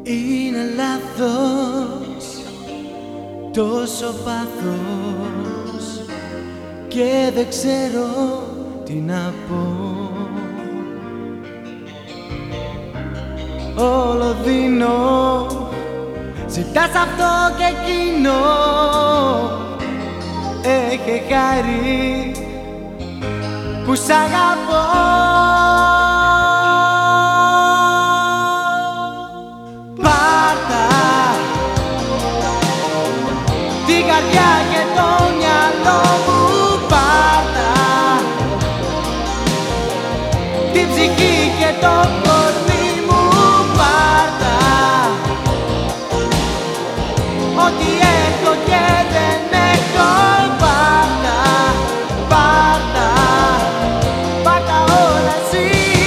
Είναι λάθος, τόσο πάθος και δεν ξέρω τι να πω. Όλο δίνω, ζητάς αυτό και εκείνο. Έχε χάρη που σ' αγαπώ. Πάρτα την καρδιά και το μυαλό μου, πάρτα την ψυχή και το κορμί μου, πάρτα ό,τι έχω και δεν έχω, πάρτα, πάρτα, πάρτα όλα εσύ.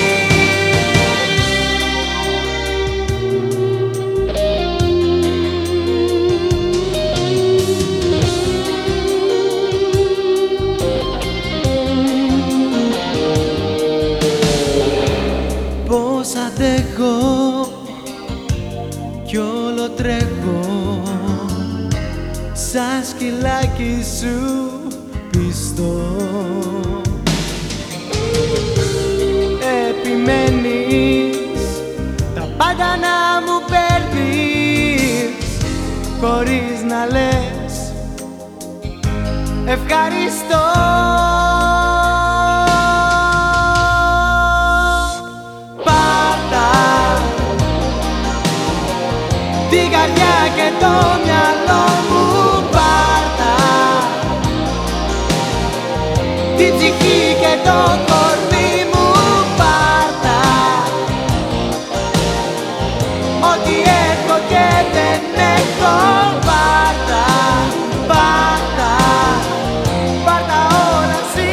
Πώς αντέχω κι όλο τρέχω σαν σκυλάκι σου πιστό. Επιμένεις τα πάντα να μου παίρνεις χωρίς να λες ευχαριστώ. Την καρδιά και το μυαλό μου, πάρτα την ψυχή και το κορμί μου, πάρτα ό,τι έχω και δεν έχω, πάρτα, πάρτα, πάρτα όλα εσύ.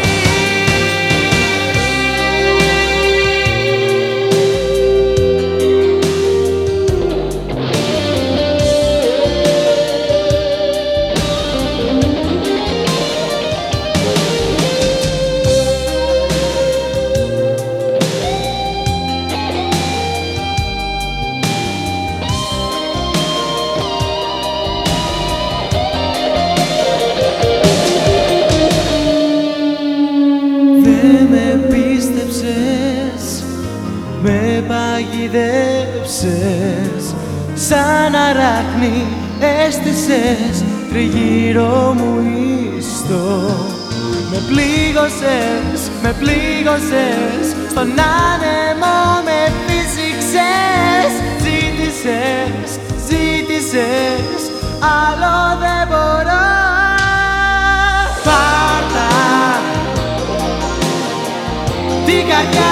Δεν με πίστεψες, με παγιδεύσες, σαν αράχνη έστησες τριγύρω μου ιστό. Με πλήγωσες, στον άνεμο με φύσηξες. Ζήτησες, άλλο δεν μπορώ. Πάρτα την καρδιά